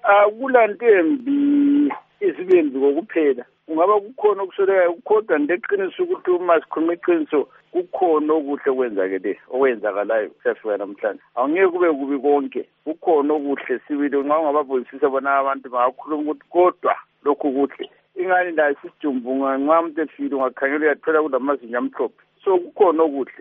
Akulantembi izibembi kokuphela. Ungaba kukhona okusolekayo kodwa ndeqiniso ukuthi uma sikhuluma iqiniso kukhona okuhle kwenzakele okwenzakalayo siyafika namhlanje. Awungeke kube kubi konke. Kukhona okuhle sibili nxa ungababuzisisa bona abantu bangakhuluma ukuthi kodwa lokhu kuhle. Ingani la sisijumbu nxa umuntu efile ungakhangela uyathola kulamazinyo amhlophe. So kukhona okuhle.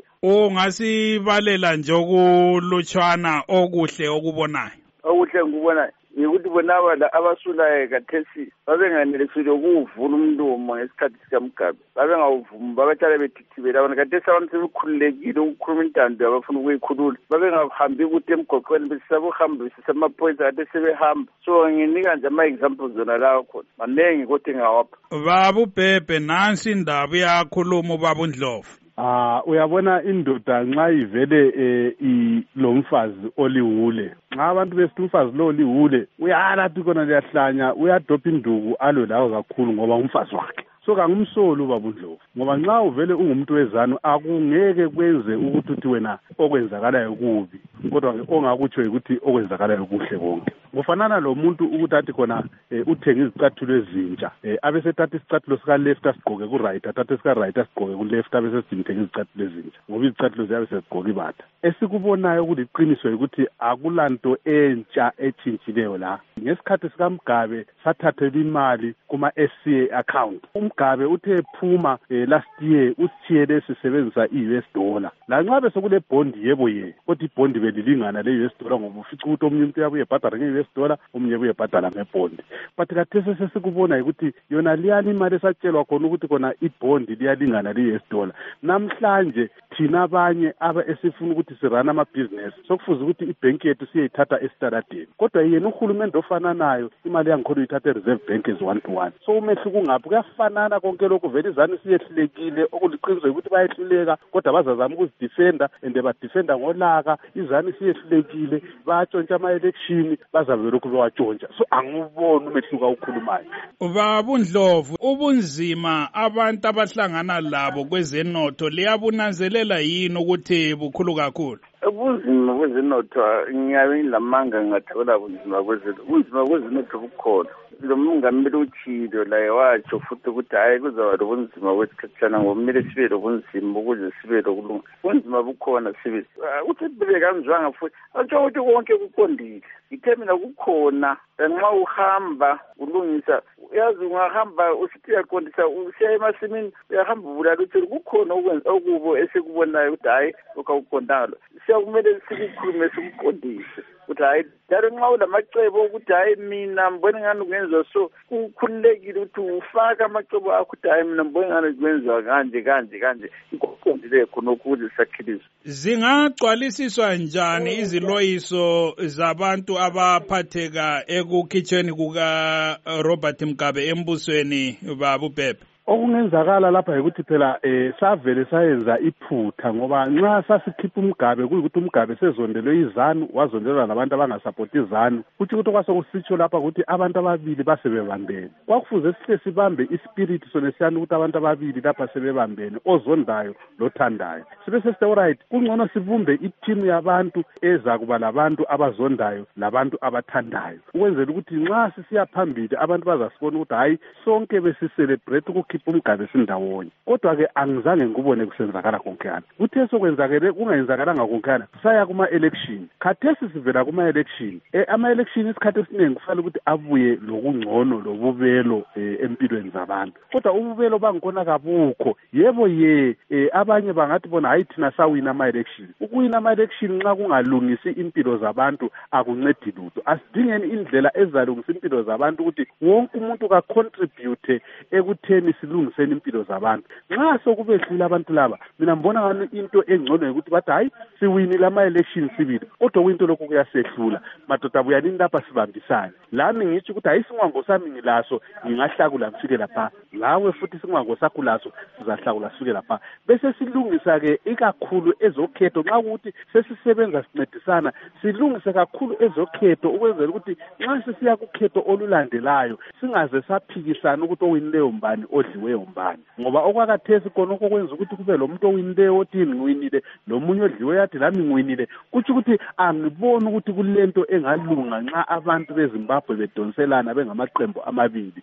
Ungasibalela nje okulutshwana okuhle okubonayo. Okuhle ngikubonayo ukuthi bona abasulayo kathesi babenganelisile ukuvula umlomo ngesikhathi sikaMgabe. Babengawuvumi babehlala bethithibela bona kathesi abantu sebekhululekile ukukhuluma intando yabafuna ukuyikhulula. Babengahambi ukuthi emgoqweni besisabuhamba besisamapoyisa kathesi sebehamba. So nginika nje ama-examples zona lawo khona. Manengi kodwa engawapha. Baba uBhebhe nansi indaba iyakhuluma ubaba uNdlovu. Uyabona indoda nxa ivele lomfazi oliwule. Nxa abantu besithi umfazi lo oliwule uyalathi khona liyahlanya uyadopha induku alwe lawo kakhulu ngoba umfazi wakhe. So kangumsoli ubaba uNdlovu ngoba nxa uvele ungumuntu wezanu akungeke kwenze ukuthi uthi wena okwenzakalayo kubi kodwa ongakutsho ukuthi okwenzakalayo kuhle konke. Kufanana lo muntu ukuthi athi khona uthenga izicathulo ezintsha abesethatha isicathulo sika left asigqoke ku right athatha sika right asigqoke ku left abesesidinga izicathulo ezintsha ngoba izicathulo ziyabe sezigqoka ibatha. Esikubonayo kuliqiniso ukuthi akulanto entsha etshintshileyo la. Ngesikhathi sikaMgabe sathathelwa imali kuma SCA account. uMgabe uthe phuma last year usithiyele sisebenzisa i-US dollar. La nxa besekule bond yebo kodwa ibond belilingana le-US dollar ngoba ufica ukuthi omunye umuntu uyabuye ebhadala nge-US dollar omunye ubuye ebhadala ngebond. But kathesi sesikubona ukuthi yona liyani imali esatshelwa khona ukuthi khona ibond liyalingana le-US dollar. Namhlanje thina abanye esifuna ukuthi sirana amabhizinesi sokufuza ukuthi ibhenki yethu siyayithatha esitaladeni. Kodwa yena uhulumende ofananayo imali yangikhona uyithatha e-Reserve Bank is 1-to-1. So umehluko ungaphi kuyafanana konke lokhu vele izani siyehlulekile okuliqiniso ukuthi bayehluleka kodwa bazazama ukuzidefenda and badefenda ngolaka. Izani siyehlulekile bayatshontsha ama-election bazabe lokhu bewatshontsha. So anguboni umehluko awukhulumayo. Baba uNdlovu ubunzima abantu abahlangana labo kwezenotho liyabunanzelela yini ukuthi bukhulu kakhulu? Ubunzima kwezenotho ngiyabe ngilamanga ngingathabela ubunzima kwezenotho bukhona. Lo mongameli utshilo la watsho futhi ukuthi hayi kuzaba lobunzima kwesikhatshana ngomele sibe lobunzima ukuze sibe lokulunga. Ubunzima bukhona sibe uthi bebe kanjwanga futhi atsho ukuthi konke kuqondile. Ithemina kukhona nxa uhamba ulungisa uyazi ungahamba usithi uyaqondisa usiya emasimini uyahamba ubulala uthi kukhona okwenza okubo esikubonayo ukuthi hayi okuqondanga siyakumele sikukhulume sikuqondise ukuthi hayi njalo nxa ulamacebo ukuthi hayi mina mbona ngani kungenziwa so kukhululekile ukuthi ufake amacebo akho ukuthi hayi mina mbona ngani kungenziwa kanje ikuqondile khona ukuze sakhilizwe. Zingagcwalisiswa njani iziloyiso zabantu abaphatheka ekukhitshweni kuka Robert Mugabe embusweni baba uBhebhe? Okungenzakala lapha ukuthi phela savele sayenza iphutha ngoba nxa sasikhipha uMgabe kuyikuthi uMgabe sezondelwe izanu wazondelwa nabantu abangasapoti izanu kuthi ukuthi kwasokusitsho lapha ukuthi abantu ababili basebebambene. Kwakufuze sihle sibambe ispirit sonesiyani ukuthi abantu ababili lapha sebebambene ozondayo lothandayo. Sibe sesithi alright kungcono sibumbe iteam yabantu ezakuba labantu abazondayo labantu abathandayo ukwenzela ukuthi nxa sisiya phambili abantu bazasibona ukuthi hayi sonke besicelebrate uMgabe sindawonye. Kodwa ke angizange ngikubone kusenzakala konkana. Kuthe sokwenzakele kungayenzakalanga konkana saya kuma election. Khathesi sivela kuma election. Ama-election isikhathi esiningi kufanele ukuthi abuye lokungcono lobubelo empilweni zabantu. Kodwa ububelo bangkhona kabukho. Yebo abanye bangathi bona hayi thina sawina ama-election. Ukuwina ama-election nxa kungalungisi impilo zabantu akuncedi lutho. Asidingeni indlela ezalungisa impilo zabantu ukuthi wonke umuntu ka contribute ekutheni silungiseni impilo zabantu. Nxa sokubehlula abantu laba mina mbona ngani into engcono ukuthi bathi hayi siwinile ama-election sibili kodwa kwinto lokho kuyasehlula madoda buyanini lapha sibambisane. Lami ngitsho ukuthi hayi isinqwango sami ngilaso ngingahlakula ngifike lapha lawe futhi isinqwango sakho laso sizahlakula sifike lapha bese silungisa ke ikakhulu ezokhetho nxa ukuthi sesisebenza sincedisana silungise kakhulu ezokhetho ukwenzela ukuthi nxa sisiya kukhetho olulandelayo singaze saphikisana ukuthi owinileyo mbani odla odliweyo mbani, ngoba okwakathesi khonokho kwenza ukuthi kube lo muntu owinileyo othi ngiwinile, lo munye odliweyo athi lami ngiwinile. Kutsho ukuthi angiboni ukuthi kulento engalunga nxa abantu beZimbabwe bedonselana bengamaqembu amabili.